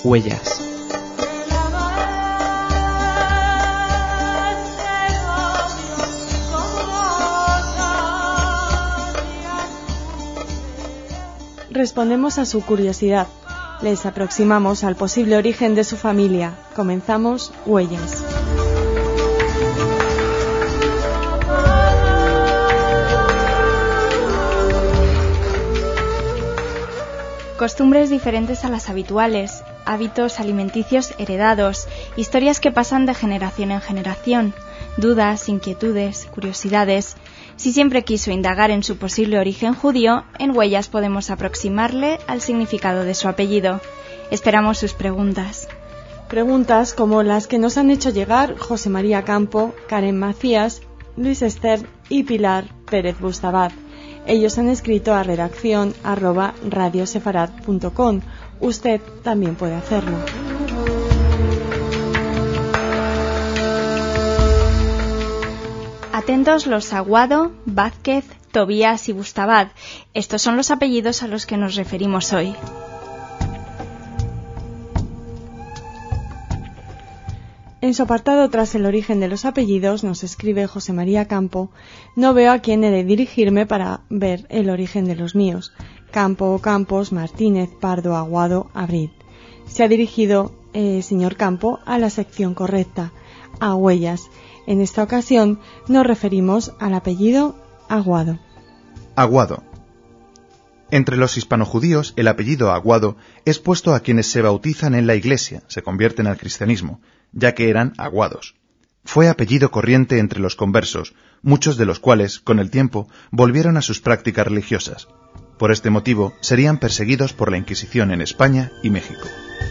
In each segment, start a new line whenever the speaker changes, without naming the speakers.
Huellas.
Respondemos a su curiosidad. Les aproximamos al posible origen de su familia. Comenzamos Huellas.
Costumbres diferentes a las habituales, hábitos alimenticios heredados, historias que pasan de generación en generación, dudas, inquietudes, curiosidades. Si siempre quiso indagar en su posible origen judío, en Huellas podemos aproximarle al significado de su apellido. Esperamos sus preguntas.
Preguntas como las que nos han hecho llegar José María Campo, Karen Macías, Luis Ester y Pilar Pérez Bustabad. Ellos han escrito a redacción@radiosefarad.com. Usted también puede hacerlo.
Atentos los Aguado, Vázquez, Tobías y Bustabad. Estos son los apellidos a los que nos referimos hoy.
En su apartado tras el origen de los apellidos nos escribe José María Campo: no veo a quién he de dirigirme para ver el origen de los míos. Campo, Campos, Martínez, Pardo, Aguado, Abrid. Se ha dirigido, señor Campo, a la sección correcta, a Huellas. En esta ocasión nos referimos al apellido Aguado.
Aguado. Entre los hispanojudíos, el apellido Aguado es puesto a quienes se bautizan en la iglesia, se convierten al cristianismo, ya que eran aguados. Fue apellido corriente entre los conversos, muchos de los cuales, con el tiempo, volvieron a sus prácticas religiosas. Por este motivo, serían perseguidos por la Inquisición en España y México.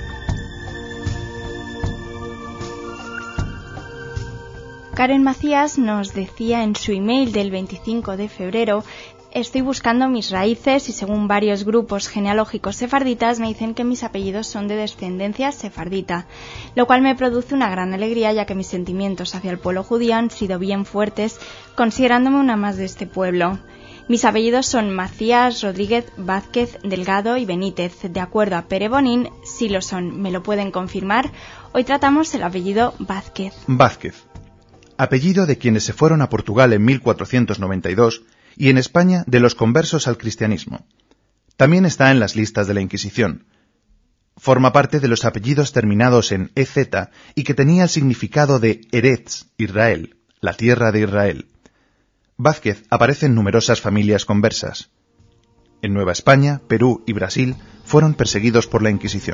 Karen Macías nos decía en su email del 25 de febrero: estoy buscando mis raíces y según varios grupos genealógicos sefarditas me dicen que mis apellidos son de descendencia sefardita, lo cual me produce una gran alegría ya que mis sentimientos hacia el pueblo judío han sido bien fuertes, considerándome una más de este pueblo. Mis apellidos son Macías, Rodríguez, Vázquez, Delgado y Benítez. De acuerdo a Pere Bonín, sí lo son. ¿Me lo pueden confirmar? Hoy tratamos el apellido Vázquez.
Vázquez. Apellido de quienes se fueron a Portugal en 1492 y en España de los conversos al cristianismo. También está en las listas de la Inquisición. Forma parte de los apellidos terminados en EZ y que tenía el significado de Eretz, Israel, la tierra de Israel. Vázquez aparece en numerosas familias conversas. En Nueva España, Perú y Brasil fueron perseguidos por la Inquisición.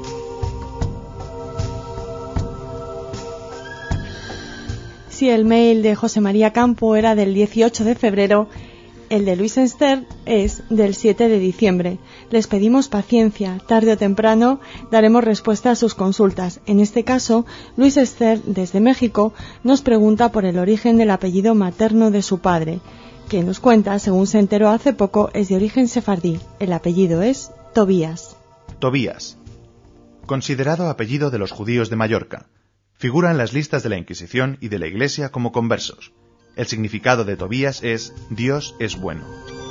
Si el mail de José María Campo era del 18 de febrero, el de Luis Ester es del 7 de diciembre. Les pedimos paciencia, tarde o temprano daremos respuesta a sus consultas. En este caso, Luis Ester, desde México, nos pregunta por el origen del apellido materno de su padre, que nos cuenta, según se enteró hace poco, es de origen sefardí. El apellido es Tobías.
Tobías. Considerado apellido de los judíos de Mallorca. Figura en las listas de la Inquisición y de la Iglesia como conversos. El significado de Tobías es Dios es bueno.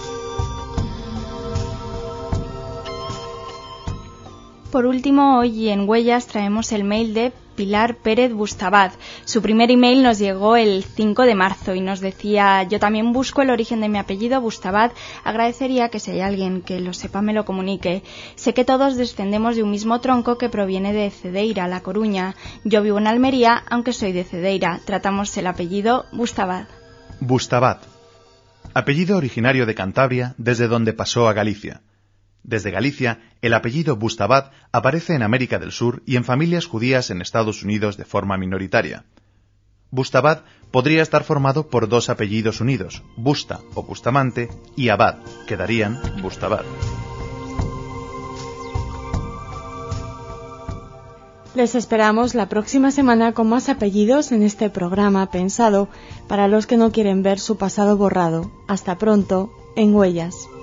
Por último, hoy en Huellas traemos el mail de Pilar Pérez Bustabad. Su primer email nos llegó el 5 de marzo y nos decía: yo también busco el origen de mi apellido Bustabad. Agradecería que si hay alguien que lo sepa me lo comunique. Sé que todos descendemos de un mismo tronco que proviene de Cedeira, La Coruña. Yo vivo en Almería, aunque soy de Cedeira. Tratamos el apellido Bustabad.
Bustabad. Apellido originario de Cantabria, desde donde pasó a Galicia. Desde Galicia, el apellido Bustabad aparece en América del Sur y en familias judías en Estados Unidos de forma minoritaria. Bustabad podría estar formado por dos apellidos unidos, Busta o Bustamante y Abad, que darían Bustabad.
Les esperamos la próxima semana con más apellidos en este programa pensado para los que no quieren ver su pasado borrado. Hasta pronto, en Huellas.